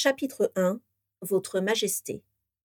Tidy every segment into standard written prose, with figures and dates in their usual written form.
Chapitre 1. Votre Majesté.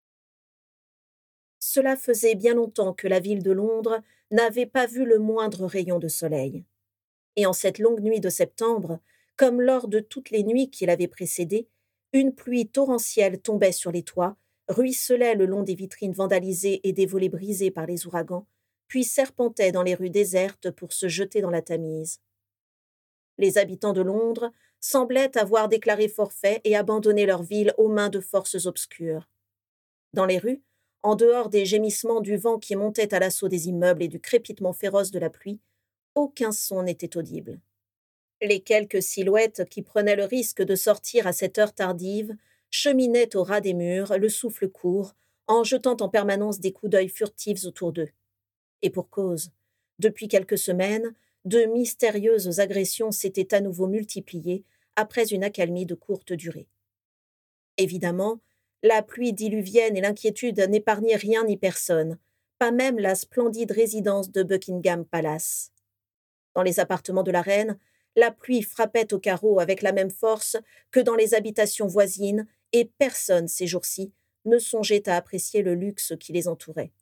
Cela faisait bien longtemps que la ville de Londres n'avait pas vu le moindre rayon de soleil. Et en cette longue nuit de septembre, comme lors de toutes les nuits qui l'avaient précédée, une pluie torrentielle tombait sur les toits, ruisselait le long des vitrines vandalisées et des volets brisés par les ouragans, puis serpentait dans les rues désertes pour se jeter dans la Tamise. Les habitants de Londres semblaient avoir déclaré forfait et abandonné leur ville aux mains de forces obscures. Dans les rues, en dehors des gémissements du vent qui montait à l'assaut des immeubles et du crépitement féroce de la pluie, aucun son n'était audible. Les quelques silhouettes qui prenaient le risque de sortir à cette heure tardive cheminaient au ras des murs, le souffle court, en jetant en permanence des coups d'œil furtifs autour d'eux. Et pour cause. Depuis quelques semaines, de mystérieuses agressions s'étaient à nouveau multipliées après une accalmie de courte durée. Évidemment, la pluie diluvienne et l'inquiétude n'épargnaient rien ni personne, pas même la splendide résidence de Buckingham Palace. Dans les appartements de la reine, la pluie frappait aux carreaux avec la même force que dans les habitations voisines et personne, ces jours-ci, ne songeait à apprécier le luxe qui les entourait.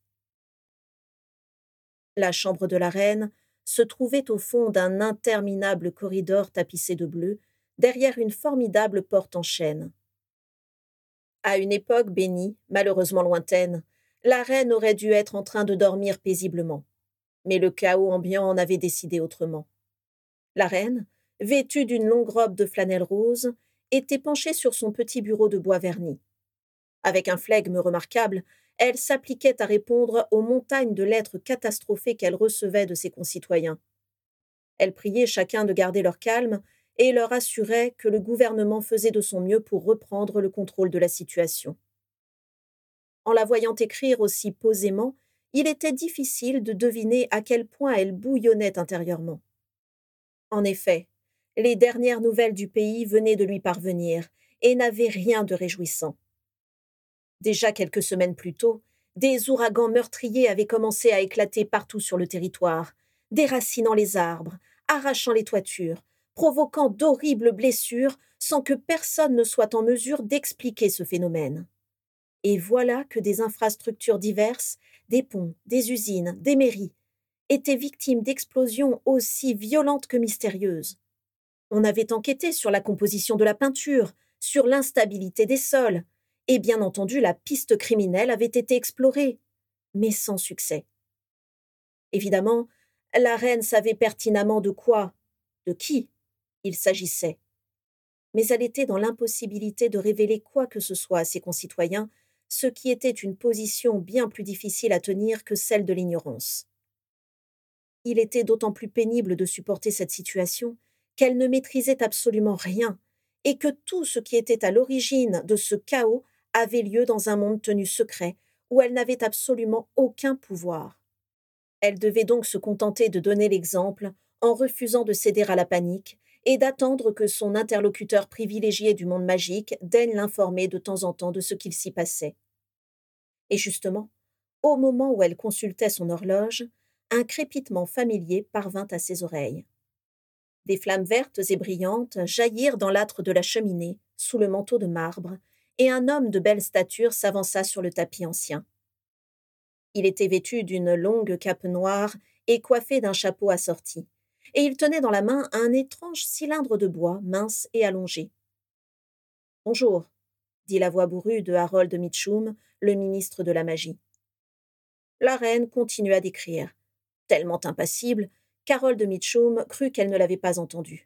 La chambre de la reine se trouvait au fond d'un interminable corridor tapissé de bleu, derrière une formidable porte en chêne. À une époque bénie, malheureusement lointaine, la reine aurait dû être en train de dormir paisiblement. Mais le chaos ambiant en avait décidé autrement. La reine, vêtue d'une longue robe de flanelle rose, était penchée sur son petit bureau de bois verni. Avec un flegme remarquable, elle s'appliquait à répondre aux montagnes de lettres catastrophées qu'elle recevait de ses concitoyens. Elle priait chacun de garder leur calme et leur assurait que le gouvernement faisait de son mieux pour reprendre le contrôle de la situation. En la voyant écrire aussi posément, il était difficile de deviner à quel point elle bouillonnait intérieurement. En effet, les dernières nouvelles du pays venaient de lui parvenir et n'avaient rien de réjouissant. Déjà quelques semaines plus tôt, des ouragans meurtriers avaient commencé à éclater partout sur le territoire, déracinant les arbres, arrachant les toitures, provoquant d'horribles blessures sans que personne ne soit en mesure d'expliquer ce phénomène. Et voilà que des infrastructures diverses, des ponts, des usines, des mairies, étaient victimes d'explosions aussi violentes que mystérieuses. On avait enquêté sur la composition de la peinture, sur l'instabilité des sols, et bien entendu la piste criminelle avait été explorée, mais sans succès. Évidemment, la reine savait pertinemment de quoi, de qui, il s'agissait. Mais elle était dans l'impossibilité de révéler quoi que ce soit à ses concitoyens, ce qui était une position bien plus difficile à tenir que celle de l'ignorance. Il était d'autant plus pénible de supporter cette situation qu'elle ne maîtrisait absolument rien et que tout ce qui était à l'origine de ce chaos avait lieu dans un monde tenu secret où elle n'avait absolument aucun pouvoir. Elle devait donc se contenter de donner l'exemple en refusant de céder à la panique et d'attendre que son interlocuteur privilégié du monde magique daigne l'informer de temps en temps de ce qu'il s'y passait. Et justement, au moment où elle consultait son horloge, un crépitement familier parvint à ses oreilles. Des flammes vertes et brillantes jaillirent dans l'âtre de la cheminée, sous le manteau de marbre, et un homme de belle stature s'avança sur le tapis ancien. Il était vêtu d'une longue cape noire et coiffé d'un chapeau assorti, et il tenait dans la main un étrange cylindre de bois, mince et allongé. « Bonjour », dit la voix bourrue de Harold Mitchum, le ministre de la Magie. La reine continua d'écrire. Tellement impassible, qu'Harold Mitchum crut qu'elle ne l'avait pas entendu.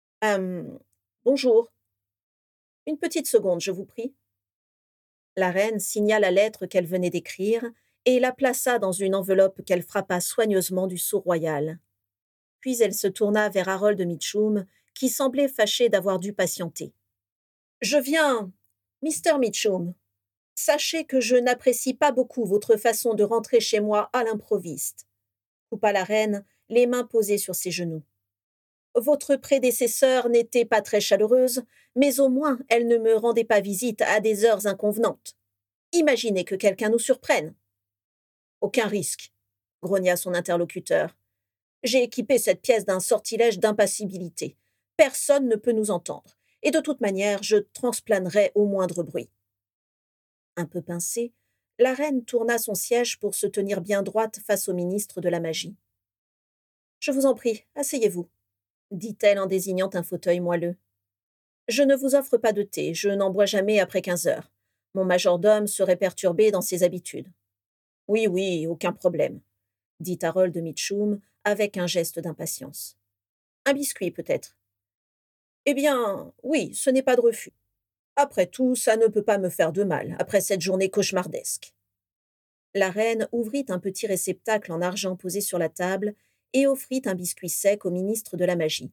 Bonjour. Une petite seconde, je vous prie. » La reine signa la lettre qu'elle venait d'écrire et la plaça dans une enveloppe qu'elle frappa soigneusement du sceau royal. Puis elle se tourna vers Harold Mitchum, qui semblait fâché d'avoir dû patienter. « Je viens, Mr. Mitchum. Sachez que je n'apprécie pas beaucoup votre façon de rentrer chez moi à l'improviste. » coupa la reine, les mains posées sur ses genoux. « Votre prédécesseur n'était pas très chaleureuse, mais au moins elle ne me rendait pas visite à des heures inconvenantes. Imaginez que quelqu'un nous surprenne. »« Aucun risque, » grogna son interlocuteur. « J'ai équipé cette pièce d'un sortilège d'impassibilité. Personne ne peut nous entendre. et de toute manière, je transplanerai au moindre bruit. Un peu pincée, la reine tourna son siège pour se tenir bien droite face au ministre de la Magie. Je vous en prie, asseyez-vous, dit-elle en désignant un fauteuil moelleux. Je ne vous offre pas de thé, je n'en bois jamais après 15 heures. Mon majordome serait perturbé dans ses habitudes. Oui, oui, aucun problème, dit Harold Mitchum avec un geste d'impatience. Un biscuit, peut-être. Eh bien, oui, ce n'est pas de refus. Après tout, ça ne peut pas me faire de mal, après cette journée cauchemardesque. La reine ouvrit un petit réceptacle en argent posé sur la table et offrit un biscuit sec au ministre de la Magie.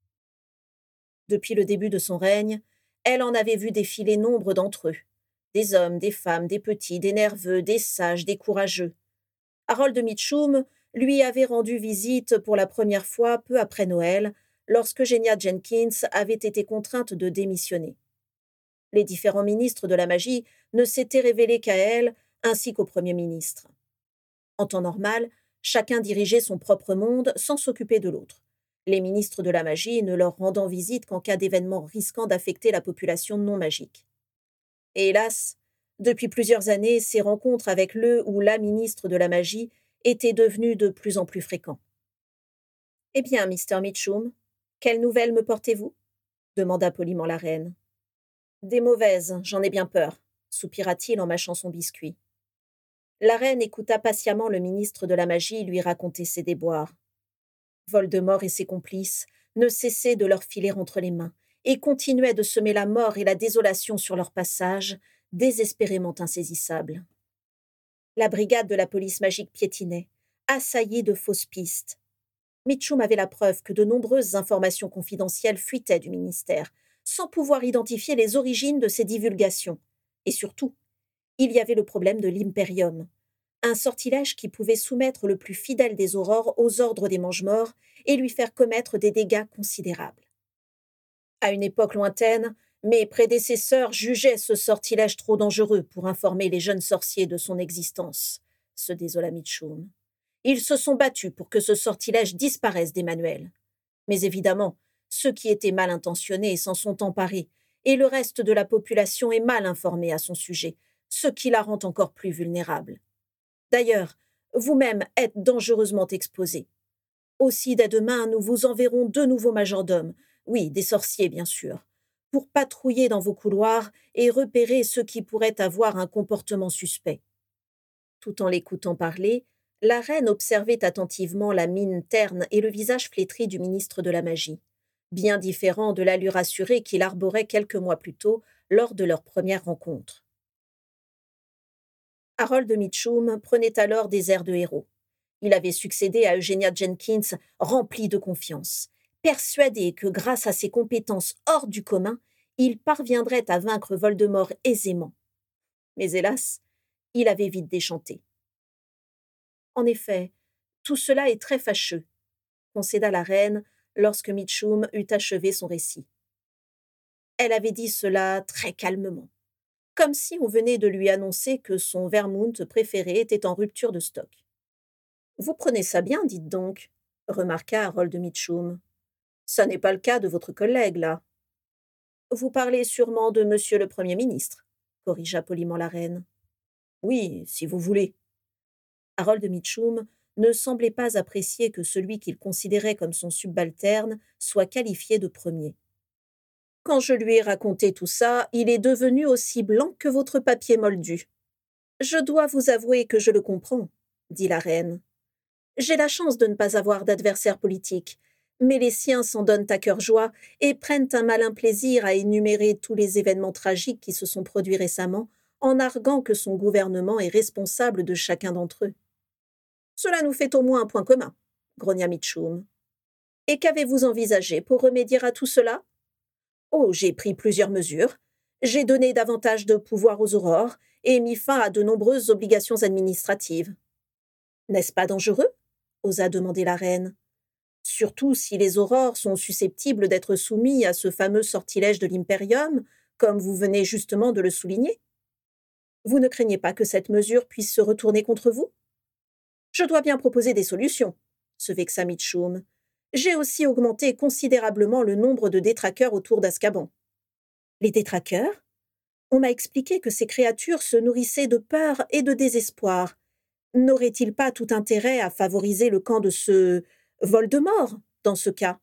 Depuis le début de son règne, elle en avait vu défiler nombre d'entre eux. Des hommes, des femmes, des petits, des nerveux, des sages, des courageux. Harold Mitchum lui avait rendu visite pour la première fois peu après Noël, lorsque Genia Jenkins avait été contrainte de démissionner. Les différents ministres de la Magie ne s'étaient révélés qu'à elle, ainsi qu'au Premier ministre. En temps normal, chacun dirigeait son propre monde sans s'occuper de l'autre, les ministres de la Magie ne leur rendant visite qu'en cas d'événement risquant d'affecter la population non magique. Et hélas, depuis plusieurs années, ces rencontres avec le ou la ministre de la Magie étaient devenues de plus en plus fréquentes. « Eh bien, Mr. Mitchum, quelles nouvelles me portez-vous » demanda poliment la reine. « Des mauvaises, j'en ai bien peur, » soupira-t-il en mâchant son biscuit. La reine écouta patiemment le ministre de la Magie lui raconter ses déboires. Voldemort et ses complices ne cessaient de leur filer entre les mains et continuaient de semer la mort et la désolation sur leur passage, désespérément insaisissables. La brigade de la police magique piétinait, assaillie de fausses pistes. Mitchum avait la preuve que de nombreuses informations confidentielles fuitaient du ministère, sans pouvoir identifier les origines de ces divulgations. Et surtout, il y avait le problème de l'Imperium, un sortilège qui pouvait soumettre le plus fidèle des aurores aux ordres des mange-morts et lui faire commettre des dégâts considérables. À une époque lointaine, mes prédécesseurs jugeaient ce sortilège trop dangereux pour informer les jeunes sorciers de son existence, se désola Mitchum. Ils se sont battus pour que ce sortilège disparaisse des manuels. Mais évidemment, ceux qui étaient mal intentionnés s'en sont emparés, et le reste de la population est mal informé à son sujet, ce qui la rend encore plus vulnérable. D'ailleurs, vous-même êtes dangereusement exposé. Aussi, dès demain, nous vous enverrons 2 nouveaux majordomes, oui, des sorciers bien sûr, pour patrouiller dans vos couloirs et repérer ceux qui pourraient avoir un comportement suspect. Tout en l'écoutant parler, la reine observait attentivement la mine terne et le visage flétri du ministre de la Magie, bien différent de l'allure assurée qu'il arborait quelques mois plus tôt lors de leur première rencontre. Harold Mitchum prenait alors des airs de héros. Il avait succédé à Eugenia Jenkins rempli de confiance, persuadé que grâce à ses compétences hors du commun, il parviendrait à vaincre Voldemort aisément. Mais hélas, il avait vite déchanté. En effet, tout cela est très fâcheux, concéda la reine lorsque Mitchum eut achevé son récit. Elle avait dit cela très calmement, comme si on venait de lui annoncer que son vermouth préféré était en rupture de stock. « Vous prenez ça bien, dites donc, » remarqua Harold Mitchum. « Ça n'est pas le cas de votre collègue, là. »« Vous parlez sûrement de monsieur le Premier ministre, » corrigea poliment la reine. « Oui, si vous voulez. » Harold Mitchum ne semblait pas apprécier que celui qu'il considérait comme son subalterne soit qualifié de premier. « Quand je lui ai raconté tout ça, il est devenu aussi blanc que votre papier moldu. »« Je dois vous avouer que je le comprends, » dit la reine. « J'ai la chance de ne pas avoir d'adversaire politique, mais les siens s'en donnent à cœur joie et prennent un malin plaisir à énumérer tous les événements tragiques qui se sont produits récemment, en arguant que son gouvernement est responsable de chacun d'entre eux. « Cela nous fait au moins un point commun, » grogna Mitchum. « Et qu'avez-vous envisagé pour remédier à tout cela ? » « Oh, j'ai pris plusieurs mesures. J'ai donné davantage de pouvoir aux aurores et mis fin à de nombreuses obligations administratives. »« N'est-ce pas dangereux ?» osa demander la reine. « Surtout si les aurores sont susceptibles d'être soumis à ce fameux sortilège de l'Imperium, comme vous venez justement de le souligner. Vous ne craignez pas que cette mesure puisse se retourner contre vous ? » « Je dois bien proposer des solutions, » se vexa Mitchum. « J'ai aussi augmenté considérablement le nombre de détraqueurs autour d'Azkaban. Les détraqueurs? On m'a expliqué que ces créatures se nourrissaient de peur et de désespoir. N'aurait-il pas tout intérêt à favoriser le camp de ce Voldemort, dans ce cas?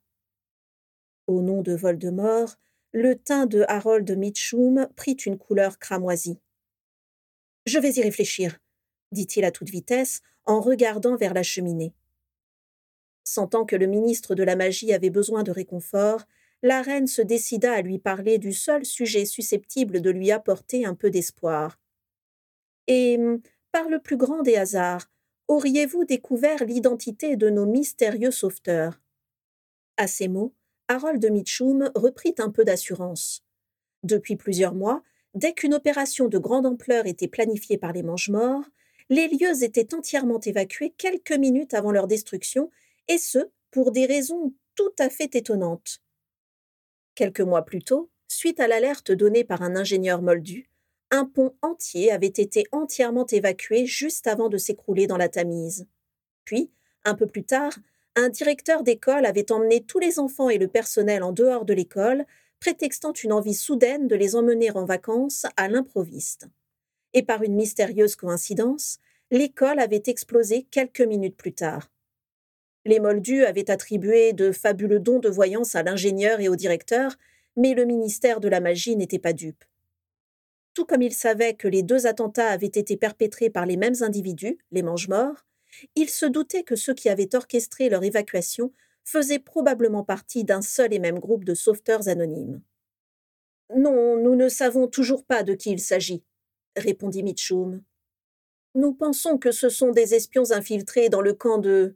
Au nom de Voldemort, le teint de Harold Mitchum prit une couleur cramoisie. « Je vais y réfléchir, » dit-il à toute vitesse, en regardant vers la cheminée. Sentant que le ministre de la Magie avait besoin de réconfort, la reine se décida à lui parler du seul sujet susceptible de lui apporter un peu d'espoir. « Et, par le plus grand des hasards, auriez-vous découvert l'identité de nos mystérieux sauveteurs ?» À ces mots, Harold Mitchum reprit un peu d'assurance. Depuis plusieurs mois, dès qu'une opération de grande ampleur était planifiée par les Mangemorts, les lieux étaient entièrement évacués quelques minutes avant leur destruction, et ce, pour des raisons tout à fait étonnantes. Quelques mois plus tôt, suite à l'alerte donnée par un ingénieur moldu, un pont entier avait été entièrement évacué juste avant de s'écrouler dans la Tamise. Puis, un peu plus tard, un directeur d'école avait emmené tous les enfants et le personnel en dehors de l'école, prétextant une envie soudaine de les emmener en vacances à l'improviste. Et par une mystérieuse coïncidence, l'école avait explosé quelques minutes plus tard. Les Moldus avaient attribué de fabuleux dons de voyance à l'ingénieur et au directeur, mais le ministère de la Magie n'était pas dupe. Tout comme il savait que les 2 attentats avaient été perpétrés par les mêmes individus, les Mangemorts, il se doutait que ceux qui avaient orchestré leur évacuation faisaient probablement partie d'un seul et même groupe de sauveteurs anonymes. « Non, nous ne savons toujours pas de qui il s'agit, » répondit Mitchum. « Nous pensons que ce sont des espions infiltrés dans le camp de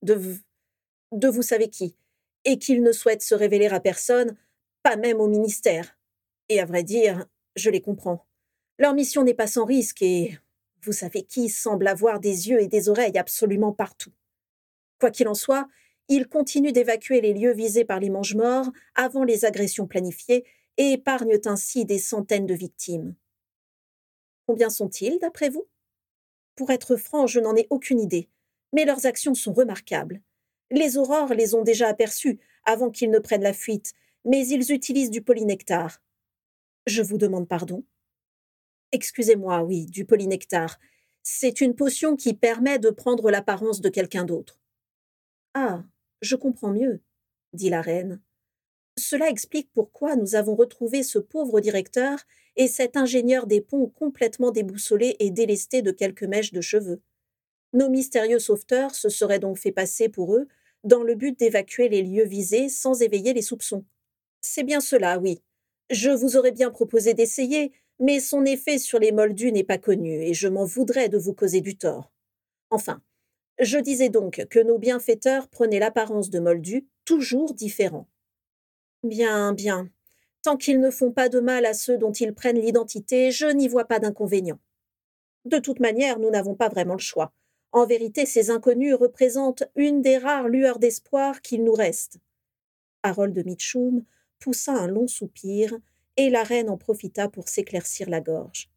vous savez qui, et qu'ils ne souhaitent se révéler à personne, pas même au ministère. Et à vrai dire, je les comprends. Leur mission n'est pas sans risque et vous savez qui semble avoir des yeux et des oreilles absolument partout. Quoi qu'il en soit, ils continuent d'évacuer les lieux visés par les Mangemorts avant les agressions planifiées et épargnent ainsi des centaines de victimes. Combien sont-ils, d'après vous? Pour être franc, je n'en ai aucune idée, mais leurs actions sont remarquables. Les aurores les ont déjà aperçus avant qu'ils ne prennent la fuite, mais ils utilisent du polynectar. Je vous demande pardon? Excusez-moi, oui, du polynectar. C'est une potion qui permet de prendre l'apparence de quelqu'un d'autre. Ah, je comprends mieux, dit la reine. Cela explique pourquoi nous avons retrouvé ce pauvre directeur et cet ingénieur des ponts complètement déboussolé et délesté de quelques mèches de cheveux. Nos mystérieux sauveteurs se seraient donc fait passer pour eux dans le but d'évacuer les lieux visés sans éveiller les soupçons. C'est bien cela, oui. Je vous aurais bien proposé d'essayer, mais son effet sur les Moldus n'est pas connu et je m'en voudrais de vous causer du tort. Enfin, je disais donc que nos bienfaiteurs prenaient l'apparence de Moldus toujours différents. Bien, bien. Tant qu'ils ne font pas de mal à ceux dont ils prennent l'identité, je n'y vois pas d'inconvénient. De toute manière, nous n'avons pas vraiment le choix. En vérité, ces inconnus représentent une des rares lueurs d'espoir qu'il nous reste. Harold Mitchum poussa un long soupir, et la reine en profita pour s'éclaircir la gorge.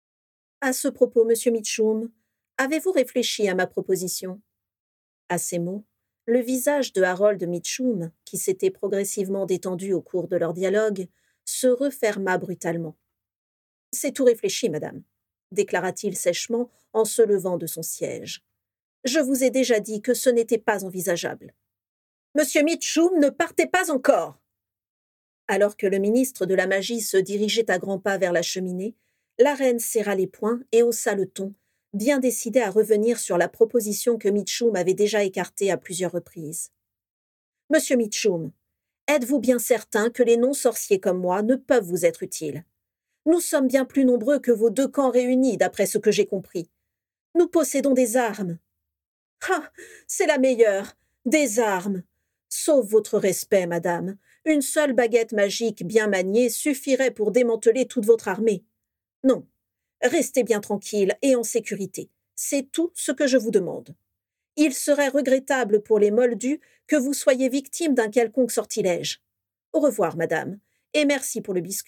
« À ce propos, monsieur Mitchum, avez-vous réfléchi à ma proposition ?» À ces mots, le visage de Harold Mitchum, qui s'était progressivement détendu au cours de leur dialogue, se referma brutalement. « C'est tout réfléchi, madame, » déclara-t-il sèchement en se levant de son siège. « Je vous ai déjà dit que ce n'était pas envisageable. »« Monsieur Mitchum, ne partez pas encore !» Alors que le ministre de la Magie se dirigeait à grands pas vers la cheminée, la reine serra les poings et haussa le ton, bien décidée à revenir sur la proposition que Mitchum avait déjà écartée à plusieurs reprises. « Monsieur Mitchum, êtes-vous bien certain que les non-sorciers comme moi ne peuvent vous être utiles? Nous sommes bien plus nombreux que vos 2 camps réunis, d'après ce que j'ai compris. Nous possédons des armes. » « Ah, c'est la meilleure, des armes. Sauf votre respect, madame, une seule baguette magique bien maniée suffirait pour démanteler toute votre armée. Non, restez bien tranquille et en sécurité. C'est tout ce que je vous demande. Il serait regrettable pour les Moldus que vous soyez victime d'un quelconque sortilège. Au revoir, madame, et merci pour le biscuit. »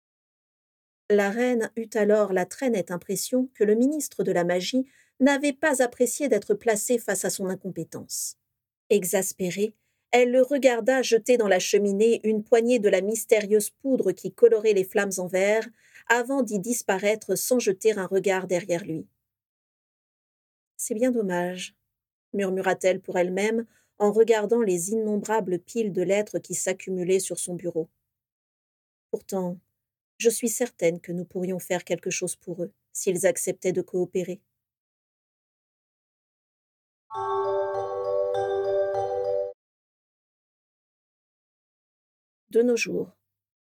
La reine eut alors la très nette impression que le ministre de la Magie n'avait pas apprécié d'être placé face à son incompétence. Exaspérée, Elle le regarda jeter dans la cheminée une poignée de la mystérieuse poudre qui colorait les flammes en vert, avant d'y disparaître sans jeter un regard derrière lui. « C'est bien dommage, » murmura-t-elle pour elle-même en regardant les innombrables piles de lettres qui s'accumulaient sur son bureau. « Pourtant, je suis certaine que nous pourrions faire quelque chose pour eux, s'ils acceptaient de coopérer. » De nos jours.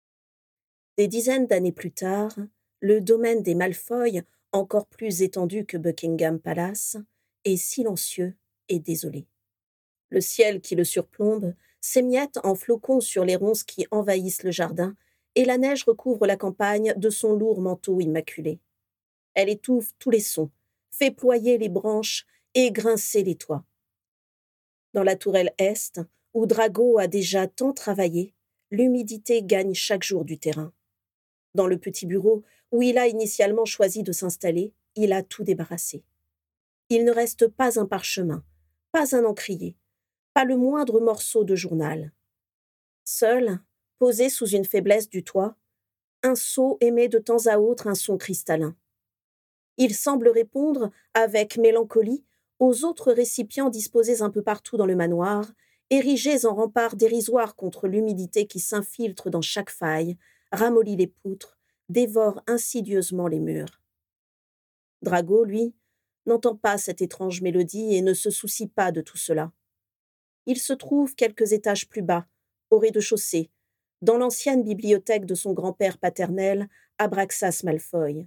Des dizaines d'années plus tard, le domaine des Malfoy, encore plus étendu que Buckingham Palace, est silencieux et désolé. Le ciel qui le surplombe s'émiette en flocons sur les ronces qui envahissent le jardin, et la neige recouvre la campagne de son lourd manteau immaculé. Elle étouffe tous les sons, fait ployer les branches et grincer les toits. Dans la tourelle est, où Drago a déjà tant travaillé, l'humidité gagne chaque jour du terrain. Dans le petit bureau où il a initialement choisi de s'installer, il a tout débarrassé. Il ne reste pas un parchemin, pas un encrier, pas le moindre morceau de journal. Seul, posé sous une faiblesse du toit, un seau émet de temps à autre un son cristallin. Il semble répondre, avec mélancolie, aux autres récipients disposés un peu partout dans le manoir, érigés en remparts dérisoires contre l'humidité qui s'infiltre dans chaque faille, ramollit les poutres, dévore insidieusement les murs. Drago, lui, n'entend pas cette étrange mélodie et ne se soucie pas de tout cela. Il se trouve quelques étages plus bas, au rez-de-chaussée, dans l'ancienne bibliothèque de son grand-père paternel, Abraxas Malfoy.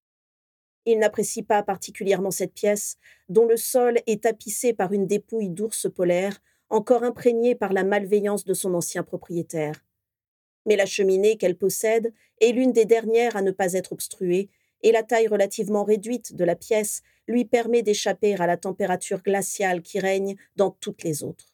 Il n'apprécie pas particulièrement cette pièce, dont le sol est tapissé par une dépouille d'ours polaire, encore imprégnée par la malveillance de son ancien propriétaire. Mais la cheminée qu'elle possède est l'une des dernières à ne pas être obstruée, et la taille relativement réduite de la pièce lui permet d'échapper à la température glaciale qui règne dans toutes les autres.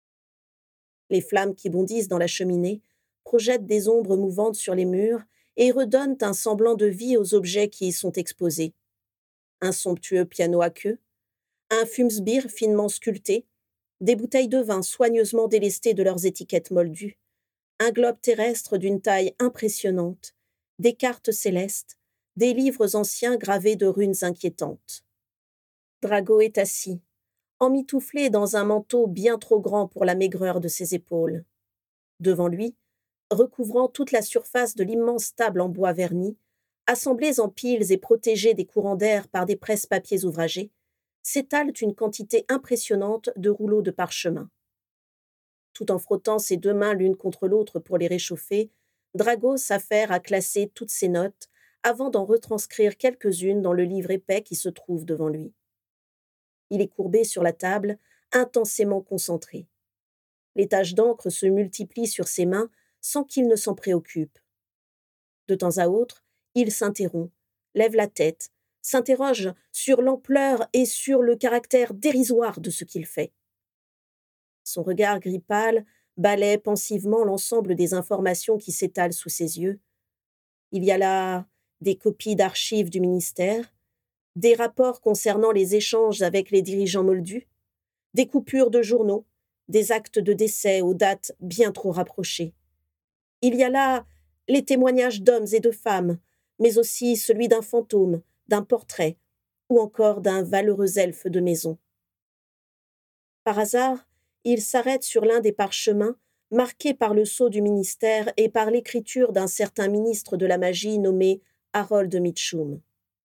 Les flammes qui bondissent dans la cheminée projettent des ombres mouvantes sur les murs et redonnent un semblant de vie aux objets qui y sont exposés. Un somptueux piano à queue, un fumsbir finement sculpté, des bouteilles de vin soigneusement délestées de leurs étiquettes moldues, un globe terrestre d'une taille impressionnante, des cartes célestes, des livres anciens gravés de runes inquiétantes. Drago est assis, emmitouflé dans un manteau bien trop grand pour la maigreur de ses épaules. Devant lui, recouvrant toute la surface de l'immense table en bois verni, assemblées en piles et protégées des courants d'air par des presse-papiers ouvragés, s'étalent une quantité impressionnante de rouleaux de parchemin. Tout en frottant ses deux mains l'une contre l'autre pour les réchauffer, Drago s'affaire à classer toutes ses notes avant d'en retranscrire quelques-unes dans le livre épais qui se trouve devant lui. Il est courbé sur la table, intensément concentré. Les taches d'encre se multiplient sur ses mains sans qu'il ne s'en préoccupe. De temps à autre, il s'interrompt, lève la tête, s'interroge sur l'ampleur et sur le caractère dérisoire de ce qu'il fait. Son regard gris pâle balaie pensivement l'ensemble des informations qui s'étalent sous ses yeux. Il y a là des copies d'archives du ministère, des rapports concernant les échanges avec les dirigeants moldus, des coupures de journaux, des actes de décès aux dates bien trop rapprochées. Il y a là les témoignages d'hommes et de femmes, mais aussi celui d'un fantôme, d'un portrait, ou encore d'un valeureux elfe de maison. Par hasard, il s'arrête sur l'un des parchemins, marqué par le sceau du ministère et par l'écriture d'un certain ministre de la magie nommé Harold Mitchum.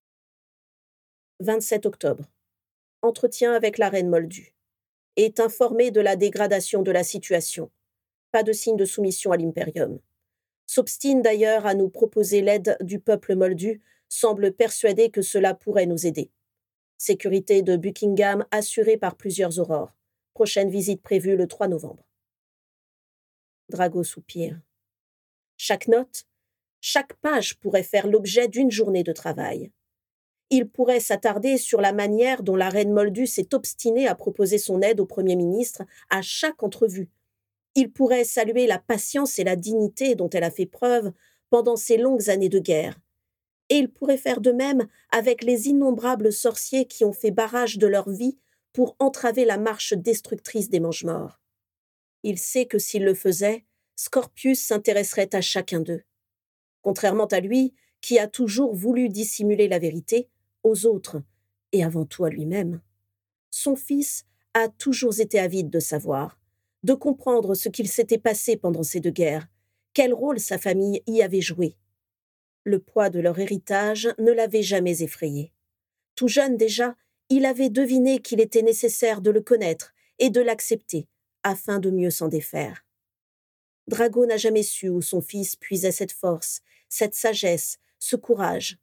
27 octobre. Entretien avec la reine moldue. Est informé de la dégradation de la situation. Pas de signe de soumission à l'impérium. S'obstine d'ailleurs à nous proposer l'aide du peuple moldu, semble persuadé que cela pourrait nous aider. Sécurité de Buckingham assurée par plusieurs aurores. Prochaine visite prévue le 3 novembre. Drago soupire. Chaque note, chaque page pourrait faire l'objet d'une journée de travail. Il pourrait s'attarder sur la manière dont la reine moldue s'est obstinée à proposer son aide au Premier ministre à chaque entrevue. Il pourrait saluer la patience et la dignité dont elle a fait preuve pendant ces longues années de guerre. Et il pourrait faire de même avec les innombrables sorciers qui ont fait barrage de leur vie pour entraver la marche destructrice des Mange-Morts. Il sait que s'il le faisait, Scorpius s'intéresserait à chacun d'eux. Contrairement à lui, qui a toujours voulu dissimuler la vérité, aux autres, et avant tout à lui-même. Son fils a toujours été avide de savoir, de comprendre ce qu'il s'était passé pendant ces 2 guerres, quel rôle sa famille y avait joué. Le poids de leur héritage ne l'avait jamais effrayé. Tout jeune déjà, il avait deviné qu'il était nécessaire de le connaître et de l'accepter, afin de mieux s'en défaire. Drago n'a jamais su où son fils puisait cette force, cette sagesse, ce courage.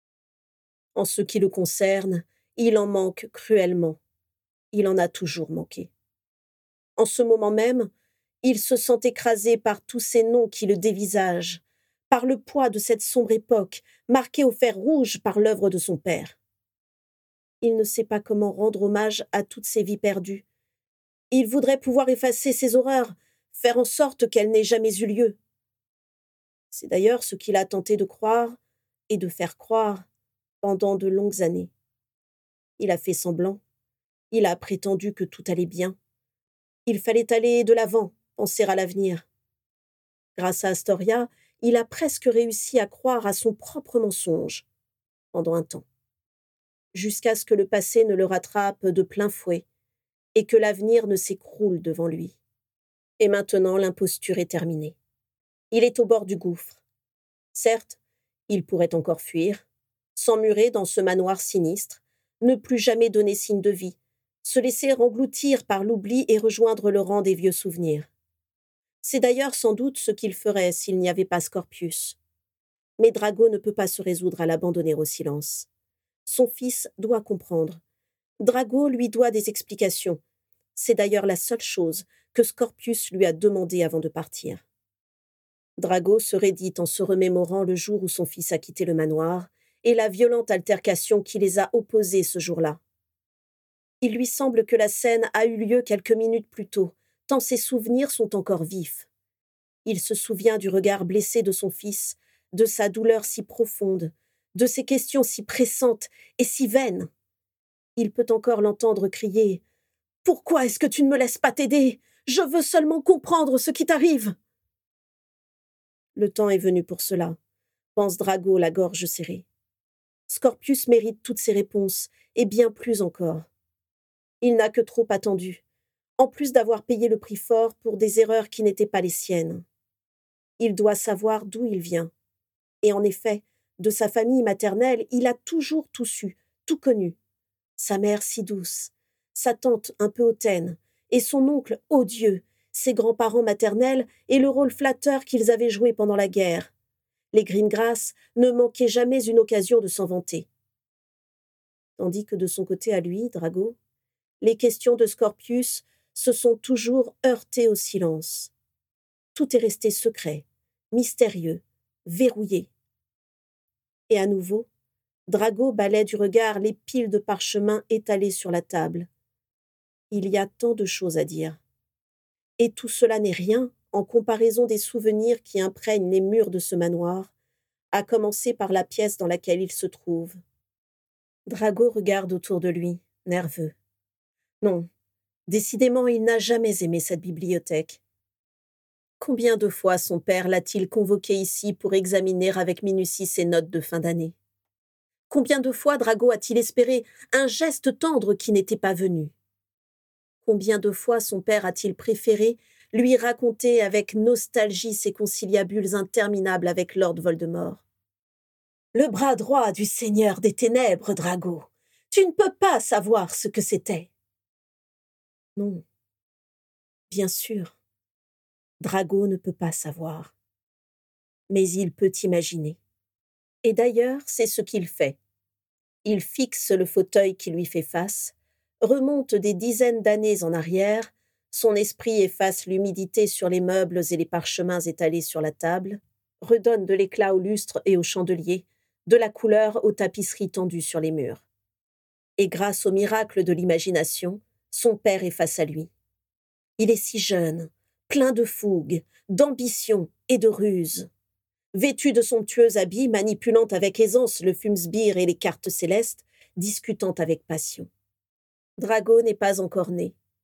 En ce qui le concerne, il en manque cruellement. Il en a toujours manqué. En ce moment même, il se sent écrasé par tous ces noms qui le dévisagent, par le poids de cette sombre époque, marquée au fer rouge par l'œuvre de son père. Il ne sait pas comment rendre hommage à toutes ces vies perdues. Il voudrait pouvoir effacer ces horreurs, faire en sorte qu'elles n'aient jamais eu lieu. C'est d'ailleurs ce qu'il a tenté de croire et de faire croire pendant de longues années. Il a fait semblant, il a prétendu que tout allait bien. Il fallait aller de l'avant, penser à l'avenir. Grâce à Astoria, il a presque réussi à croire à son propre mensonge, pendant un temps, jusqu'à ce que le passé ne le rattrape de plein fouet et que l'avenir ne s'écroule devant lui. Et maintenant, l'imposture est terminée. Il est au bord du gouffre. Certes, il pourrait encore fuir, s'emmurer dans ce manoir sinistre, ne plus jamais donner signe de vie, se laisser engloutir par l'oubli et rejoindre le rang des vieux souvenirs. C'est d'ailleurs sans doute ce qu'il ferait s'il n'y avait pas Scorpius. Mais Drago ne peut pas se résoudre à l'abandonner au silence. Son fils doit comprendre. Drago lui doit des explications. C'est d'ailleurs la seule chose que Scorpius lui a demandé avant de partir. Drago se raidit en se remémorant le jour où son fils a quitté le manoir et la violente altercation qui les a opposés ce jour-là. Il lui semble que la scène a eu lieu quelques minutes plus tôt, tant ses souvenirs sont encore vifs. Il se souvient du regard blessé de son fils, de sa douleur si profonde, de ses questions si pressantes et si vaines. Il peut encore l'entendre crier « Pourquoi est-ce que tu ne me laisses pas t'aider ? Je veux seulement comprendre ce qui t'arrive !» Le temps est venu pour cela, pense Drago, la gorge serrée. Scorpius mérite toutes ses réponses, et bien plus encore. Il n'a que trop attendu, en plus d'avoir payé le prix fort pour des erreurs qui n'étaient pas les siennes. Il doit savoir d'où il vient. Et en effet, de sa famille maternelle, il a toujours tout su, tout connu. Sa mère si douce, sa tante un peu hautaine, et son oncle odieux, ses grands-parents maternels et le rôle flatteur qu'ils avaient joué pendant la guerre. Les Greengrass ne manquaient jamais une occasion de s'en vanter. Tandis que de son côté à lui, Drago, les questions de Scorpius se sont toujours heurtées au silence. Tout est resté secret, mystérieux, verrouillé. Et à nouveau, Drago balaie du regard les piles de parchemins étalées sur la table. Il y a tant de choses à dire. Et tout cela n'est rien en comparaison des souvenirs qui imprègnent les murs de ce manoir, à commencer par la pièce dans laquelle il se trouve. Drago regarde autour de lui, nerveux. Non, décidément, il n'a jamais aimé cette bibliothèque. Combien de fois son père l'a-t-il convoqué ici pour examiner avec minutie ses notes de fin d'année? Combien de fois Drago a-t-il espéré un geste tendre qui n'était pas venu? Combien de fois son père a-t-il préféré lui raconter avec nostalgie ses conciliabules interminables avec Lord Voldemort? Le bras droit du Seigneur des Ténèbres, Drago. Tu ne peux pas savoir ce que c'était. Non. Bien sûr. Drago ne peut pas savoir. Mais il peut imaginer. Et d'ailleurs, c'est ce qu'il fait. Il fixe le fauteuil qui lui fait face, remonte des dizaines d'années en arrière, son esprit efface l'humidité sur les meubles et les parchemins étalés sur la table, redonne de l'éclat aux lustres et aux chandeliers, de la couleur aux tapisseries tendues sur les murs. Et grâce au miracle de l'imagination, son père est face à lui. Il est si jeune, plein de fougue, d'ambition et de ruse. Vêtu de somptueux habits, manipulant avec aisance le fumsbir et les cartes célestes, discutant avec passion. Drago n'est pas encore né.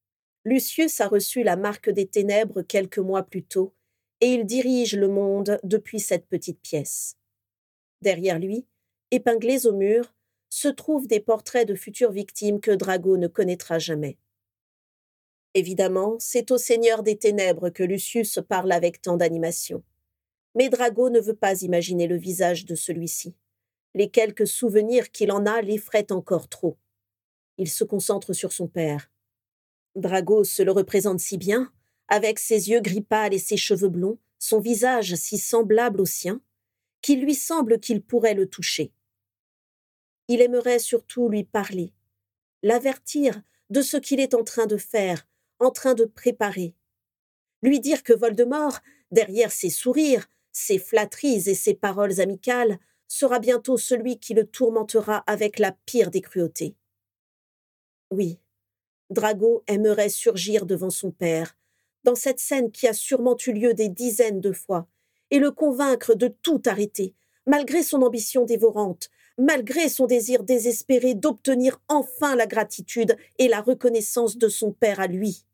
Lucius a reçu la marque des ténèbres quelques mois plus tôt, et il dirige le monde depuis cette petite pièce. Derrière lui, épinglés au mur, se trouvent des portraits de futures victimes que Drago ne connaîtra jamais. Évidemment, c'est au Seigneur des Ténèbres que Lucius parle avec tant d'animation. Mais Drago ne veut pas imaginer le visage de celui-ci. Les quelques souvenirs qu'il en a l'effraient encore trop. Il se concentre sur son père. Drago se le représente si bien, avec ses yeux gris pâles et ses cheveux blonds, son visage si semblable au sien, qu'il lui semble qu'il pourrait le toucher. Il aimerait surtout lui parler, l'avertir de ce qu'il est en train de faire, en train de préparer. Lui dire que Voldemort, derrière ses sourires, ses flatteries et ses paroles amicales, sera bientôt celui qui le tourmentera avec la pire des cruautés. Oui, Drago aimerait surgir devant son père, dans cette scène qui a sûrement eu lieu des dizaines de fois, et le convaincre de tout arrêter, malgré son ambition dévorante, malgré son désir désespéré d'obtenir enfin la gratitude et la reconnaissance de son père à lui.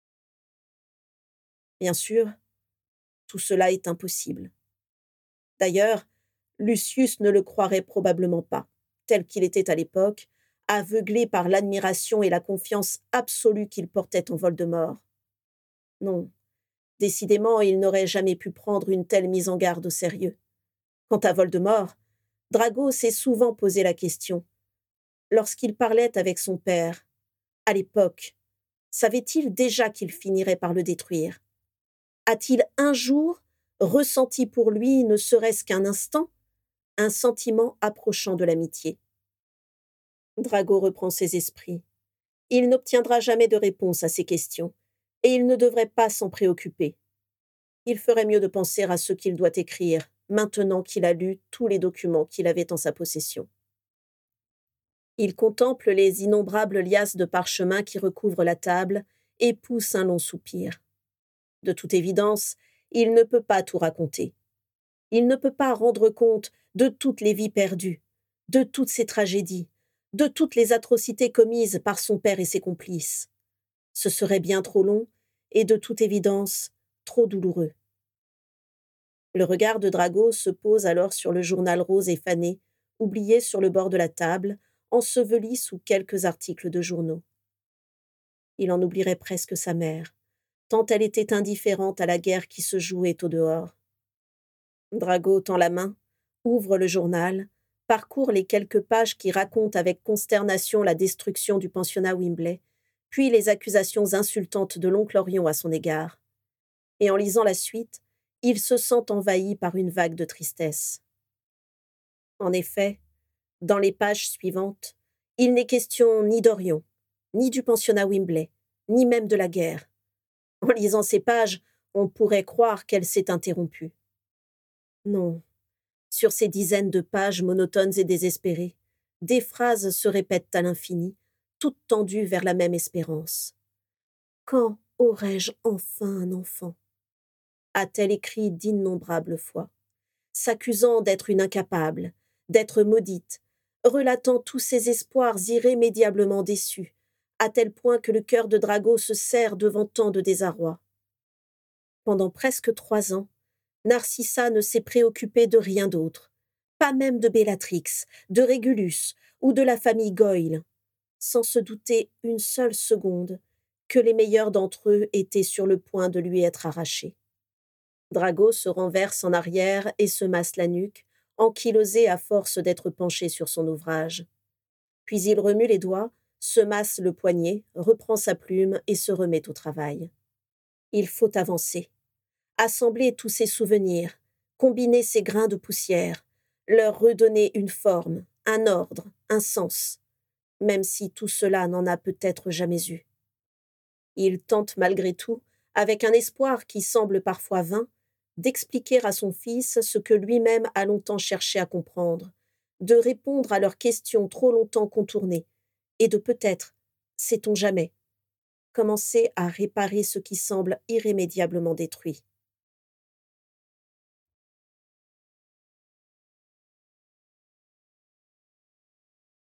Bien sûr, tout cela est impossible. D'ailleurs, Lucius ne le croirait probablement pas, tel qu'il était à l'époque, aveuglé par l'admiration et la confiance absolue qu'il portait en Voldemort. Non, décidément, il n'aurait jamais pu prendre une telle mise en garde au sérieux. Quant à Voldemort, Drago s'est souvent posé la question. Lorsqu'il parlait avec son père, à l'époque, savait-il déjà qu'il finirait par le détruire? A-t-il un jour ressenti pour lui, ne serait-ce qu'un instant, un sentiment approchant de l'amitié? Drago reprend ses esprits. Il n'obtiendra jamais de réponse à ces questions, et il ne devrait pas s'en préoccuper. Il ferait mieux de penser à ce qu'il doit écrire, maintenant qu'il a lu tous les documents qu'il avait en sa possession. Il contemple les innombrables liasses de parchemin qui recouvrent la table et pousse un long soupir. De toute évidence, il ne peut pas tout raconter. Il ne peut pas rendre compte de toutes les vies perdues, de toutes ces tragédies, de toutes les atrocités commises par son père et ses complices. Ce serait bien trop long et, de toute évidence, trop douloureux. Le regard de Drago se pose alors sur le journal rose et fané, oublié sur le bord de la table, enseveli sous quelques articles de journaux. Il en oublierait presque sa mère, tant elle était indifférente à la guerre qui se jouait au dehors. Drago tend la main, ouvre le journal, parcourt les quelques pages qui racontent avec consternation la destruction du pensionnat Wimbley, puis les accusations insultantes de l'oncle Orion à son égard. Et en lisant la suite, il se sent envahi par une vague de tristesse. En effet, dans les pages suivantes, il n'est question ni d'Orion, ni du pensionnat Wimbley, ni même de la guerre. En lisant ces pages, on pourrait croire qu'elle s'est interrompue. Non, sur ces dizaines de pages monotones et désespérées, des phrases se répètent à l'infini, toutes tendues vers la même espérance. Quand aurai-je enfin un enfant? A-t-elle écrit d'innombrables fois, s'accusant d'être une incapable, d'être maudite, relatant tous ses espoirs irrémédiablement déçus, à tel point que le cœur de Drago se serre devant tant de désarroi. Pendant presque 3 ans, Narcissa ne s'est préoccupée de rien d'autre, pas même de Bellatrix, de Régulus ou de la famille Goyle, sans se douter une seule seconde que les meilleurs d'entre eux étaient sur le point de lui être arrachés. Drago se renverse en arrière et se masse la nuque, ankylosé à force d'être penché sur son ouvrage. Puis il remue les doigts, se masse le poignet, reprend sa plume et se remet au travail. Il faut avancer, assembler tous ses souvenirs, combiner ces grains de poussière, leur redonner une forme, un ordre, un sens, même si tout cela n'en a peut-être jamais eu. Il tente malgré tout, avec un espoir qui semble parfois vain, d'expliquer à son fils ce que lui-même a longtemps cherché à comprendre, de répondre à leurs questions trop longtemps contournées, et de peut-être, sait-on jamais, commencer à réparer ce qui semble irrémédiablement détruit.